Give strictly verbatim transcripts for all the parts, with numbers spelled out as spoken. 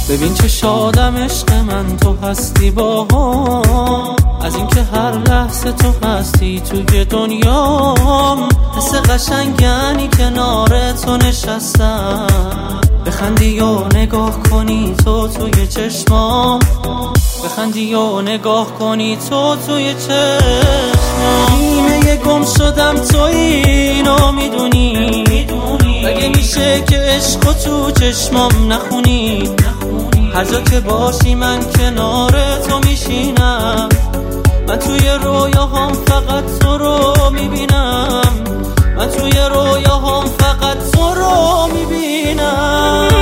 ببین چه شادم عشق من تو هستی با هم، از اینکه هر لحظه تو هستی توی دنیام. حس قشنگنی کنار تو نشستم، بخندی و نگاه کنی تو توی چشمام، بخندی و نگاه کنی تو توی چشمام. نیمه گم شدم تو اینو میدونی، مگه میشه که عشقو تو چشمام نخونی؟ هر جا که باشی من کنار تو میشینم، من توی رویاهام فقط تو رو میبینم، من توی رویاهام فقط تو رو میبینم.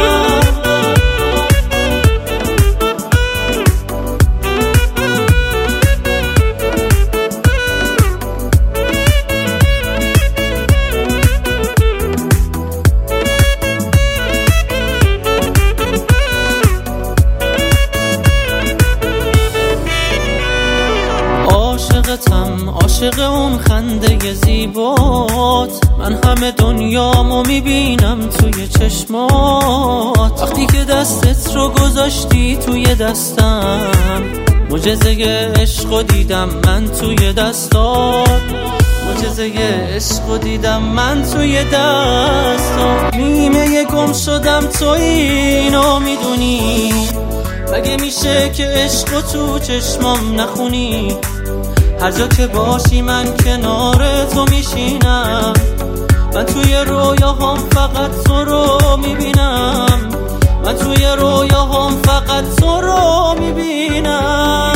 عاشقتم، عاشق اون خنده زیبات، من همه دنیامو میبینم توی چشمات. وقتی که دستت رو گذاشتی توی دستم، معجزه عشقو دیدم من توی دستات، معجزه عشقو دیدم من توی دستات. نیمه گم شدم تو اینو میدونی، مگه میشه که عشقو تو چشمام نخونی؟ هر جا که باشی من کنار تو میشینم، من توی رویاهام فقط تو رو میبینم، من توی رویاهام فقط تو رو میبینم.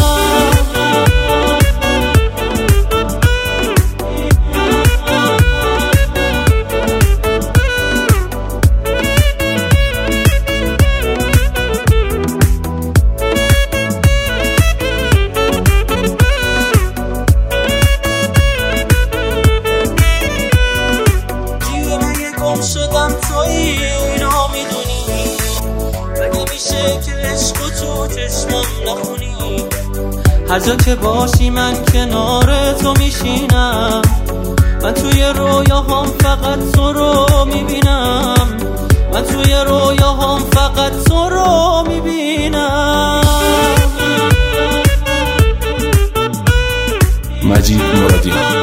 شدم تو اینو میدونی، مگه میشه که عشقو تو چشمام نخونی؟ هر جا که باشی من کنار تو میشینم، من توی رویاهام فقط تو رو میبینم، من توی رویاهام فقط تو رو میبینم. مجید مرادی.